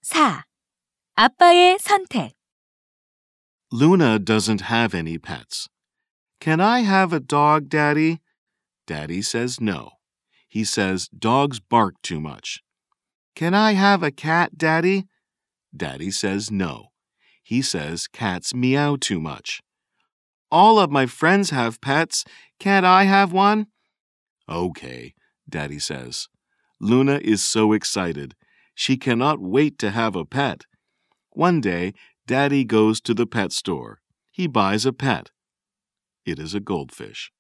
4. 아빠의 선택. Luna doesn't have any pets. Can I have a dog, Daddy? Daddy says no. He says dogs bark too much. Can I have a cat, Daddy? Daddy says no. He says cats meow too much. All of my friends have pets. Can't I have one? Okay, Daddy says. Luna is so excited. She cannot wait to have a pet. One day, Daddy goes to the pet store. He buys a pet. It is a goldfish.